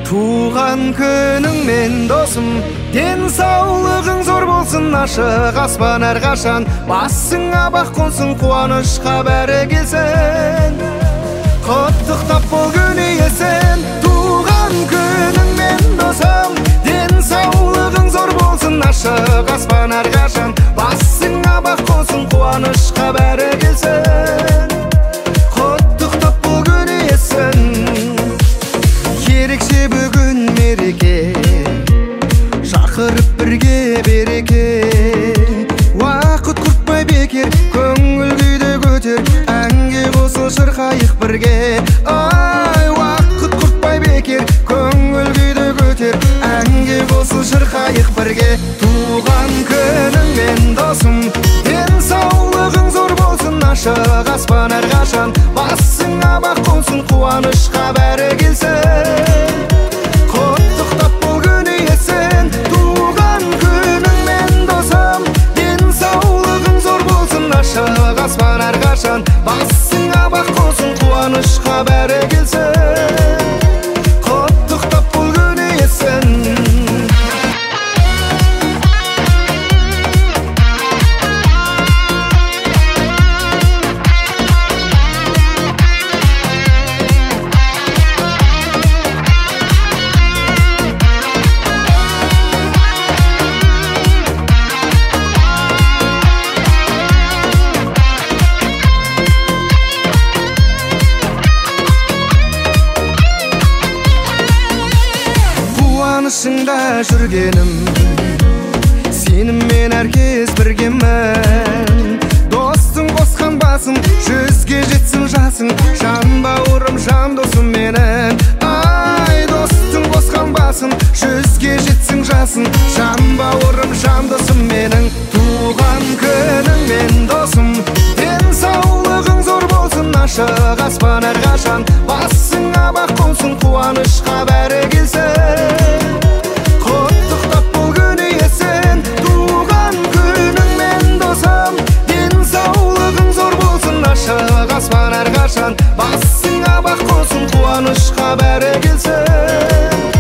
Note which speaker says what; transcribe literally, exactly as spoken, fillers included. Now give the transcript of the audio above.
Speaker 1: Туған күнің мен досым, денсаулығың зор болсын, ашық аспан әрқашан басыңа бақ қонсын, қуанышқа бәрі келсін. Құттықтап бол күн иесін, туған күнің мен досым, денсаулығың зор болсын, ашық аспан әрқашан басыңа бақ қонсын, қуанышқа бәрі келсін. Құттықтап бол күн иесін. Ерекше бүгін мереке, шақырып бірге береке. Уақыт құртпай бекер, көңіл күйді көтер, әнге қосыл шырқайық бірге. Ай, уақыт құртпай бекер, көңіл күйді көтер, әнге қосыл шырқайық бірге. Туған күнің мен досым, денсаулығың зор болсын, ашық аспан әрқашан басыңа бақ қонсын, қуанышқа бәрі келсін. Құттықтап бол күн иесін, туған күнің мен досым, денсаулығың зор болсын, ашық аспан әрқашан басыңа бақ қонсын, қуанышқа бәрі келсін. Құттықтап бол күн иесін. Қуанышыңда жүргенім, сеніммен әркез біргемін. Достың қосқан басым, жүзге жетсін жасың, жан бауырым, жан досым менің. Ай, достың қосқан басым, жүзге жетсін жасың, жан бауырым, жан досым менің. Туған күнің мен досым, денсаулығың зор болсын, ашық аспан әрқашан басыңа бақ қонсын, қуанышқа бәрі келсін. Құттықтап бол күн иесін, туған күнің мен досым, денсаулығың зор болсын, ашық аспан әрқашан басыңа бақ қонсын, қуанышқа бәрі келсін.